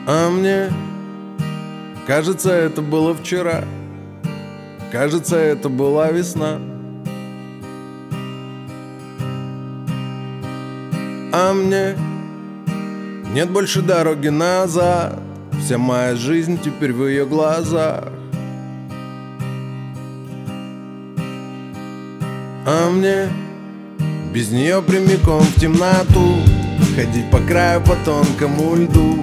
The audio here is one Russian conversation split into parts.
А мне кажется, это было вчера. Кажется, это была весна. А мне нет больше дороги назад. Вся моя жизнь теперь в ее глазах. А мне без нее прямиком в темноту, ходить по краю по тонкому льду.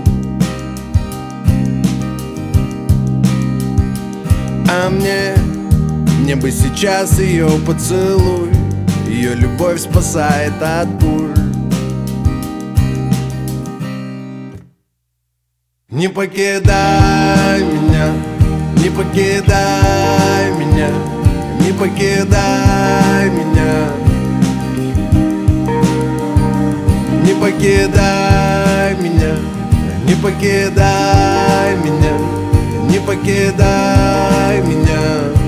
А мне бы сейчас ее поцелуй. Ее любовь спасает от пуль. Не покидай меня, не покидай меня, не покидай меня. Не покидай меня, не покидай меня, не покидай меня.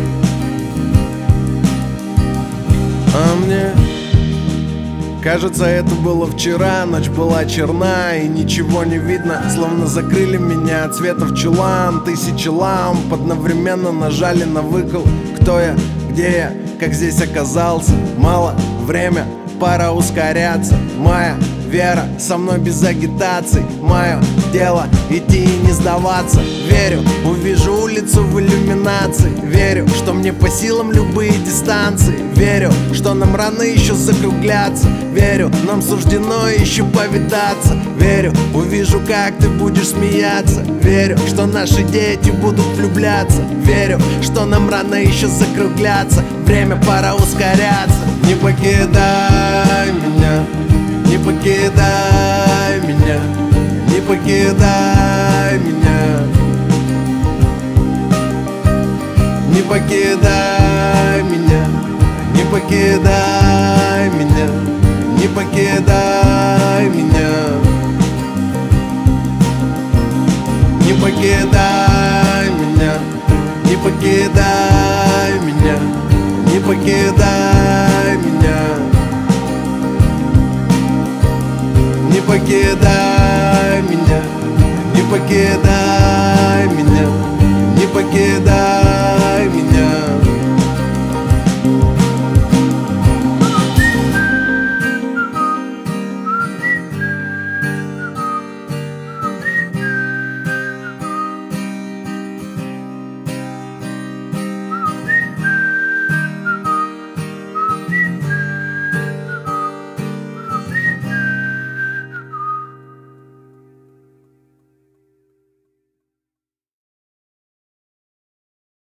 А мне кажется, это было вчера. Ночь была черна и ничего не видно, словно закрыли меня от света в чулан. Тысячи ламп одновременно нажали на выкл. Кто я, где я, как здесь оказался? Мало время, пора ускоряться. Моя вера со мной без агитаций. Мое дело идти и не сдаваться. Верю, увижу улицу в иллюминации. Верю, что мне по силам любые дистанции. Верю, что нам рано еще закругляться. Верю, нам суждено еще повидаться. Верю, увижу, как ты будешь смеяться. Верю, что наши дети будут влюбляться. Верю, что нам рано еще закругляться. Время, пора ускоряться. Не покидай меня, не покидай меня, не покидай меня. Не покидай меня, не покидай меня, не покидай меня. Не покидай меня, не покидай меня, не покидай меня. Не покидай меня, не покидай меня, не покидай меня.